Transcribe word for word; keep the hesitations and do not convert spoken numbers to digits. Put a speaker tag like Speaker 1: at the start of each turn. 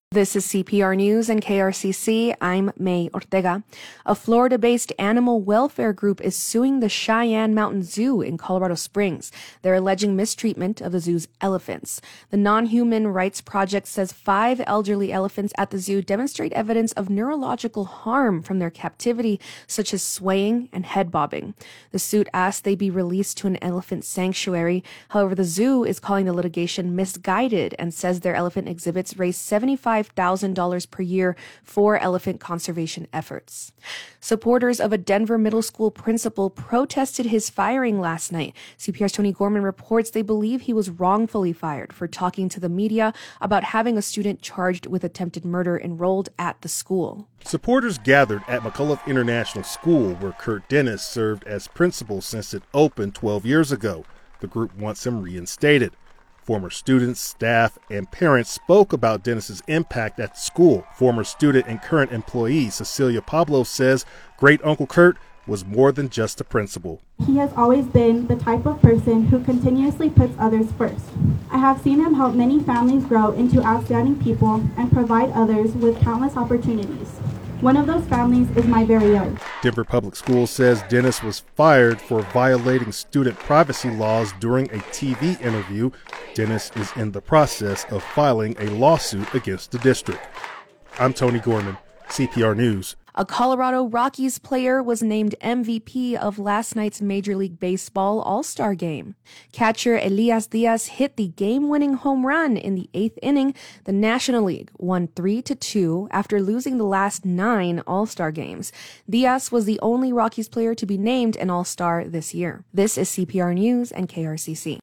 Speaker 1: This is C P R News and K R C C. I'm May Ortega. A Florida-based animal welfare group is suing the Cheyenne Mountain Zoo in Colorado Springs. They're alleging mistreatment of the zoo's elephants. The Non-Human Rights Project says five elderly elephants at the zoo demonstrate evidence of neurological harm from their captivity, such as swaying and head bobbing. The suit asks they be released to an elephant sanctuary. However, the zoo is calling the litigation misguided and says their elephant exhibits raise seventy-five thousand dollars per year for elephant conservation efforts. Supporters of a Denver middle school principal protested his firing last night. C P R's Tony Gorman reports they believe he was wrongfully fired for talking to the media about having a student charged with attempted murder enrolled at the school.
Speaker 2: Supporters gathered at McCullough International School, where Kurt Dennis served as principal since it opened twelve years ago. The group wants him reinstated. Former students, staff, and parents spoke about Dennis's impact at the school. Former student and current employee Cecilia Pablo says Great Uncle Kurt was more than just a principal.
Speaker 3: He has always been the type of person who continuously puts others first. I have seen him help many families grow into outstanding people and provide others with countless opportunities. One of those families is my very own.
Speaker 2: Denver Public Schools says Dennis was fired for violating student privacy laws during a T V interview. Dennis is in the process of filing a lawsuit against the district. I'm Tony Gorman, C P R News.
Speaker 1: A Colorado Rockies player was named M V P of last night's Major League Baseball All-Star Game. Catcher Elias Diaz hit the game-winning home run in the eighth inning. The National League won three to two after losing the last nine All-Star games. Diaz was the only Rockies player to be named an All-Star this year. This is C P R News and K R C C.